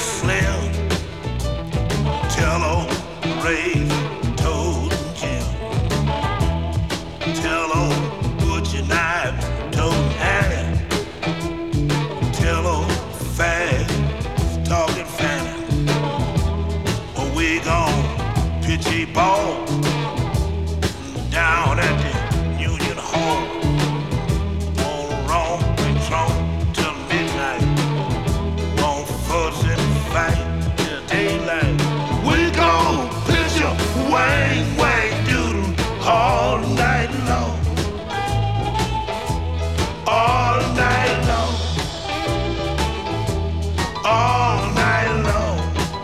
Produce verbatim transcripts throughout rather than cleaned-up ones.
Slim, tell old Ray, told Jim, tell old Butcher Knife, told Annie, tell old Fast, talking Fanny. We gon' pitch a ball down at the Union Hall. Won't wrong and wrong till midnight. Won't fuss and fight till daylight. We gon' pitch a wang wang doodle all night long. All night long. All night long.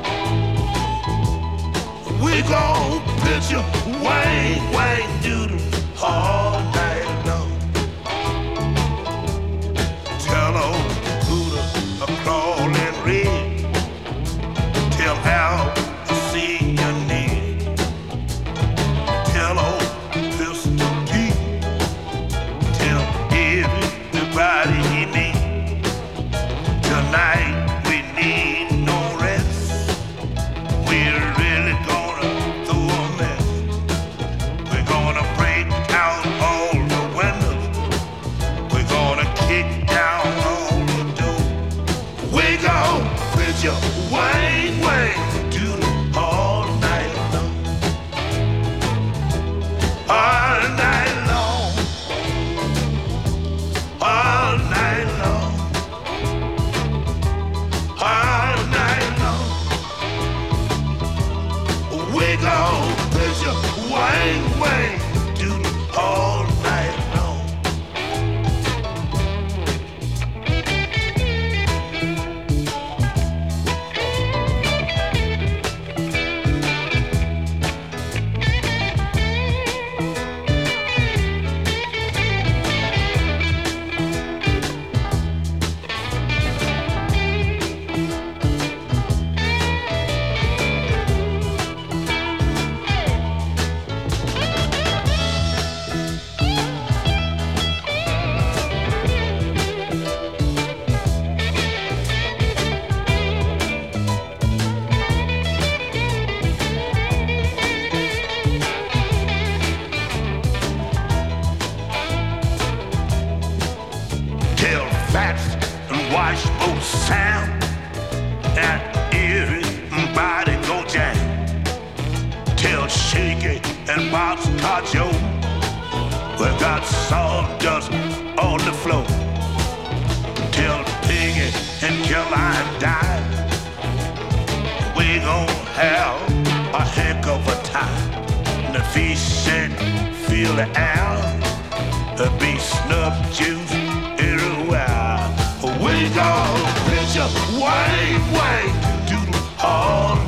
We gon' pitch a wang wang doodle all night long. Tell old Hooter a crawling red. Tell Al to see your name. Tell old Pistol Pete. Tell everybody he need. Tonight we need no rest. We're really gonna throw a mess. We're gonna break out all the windows. We're gonna kick down all the doors. We gon' pitch a wang wang doodle all night long. All night long. All night long. All night long. We gon' pitch a wang wang doodle all night long. Tell Fats and Washboat Sam that Erie and Body Go Jam. Tell Shaky and Bob's Cajo we got sawdust on the floor. Tell Piggy and Caroline die. We gon' have a heck of a time. The fish and feel the air. The be snuff juice everywhere. We gon' pitch a wang wang doodle all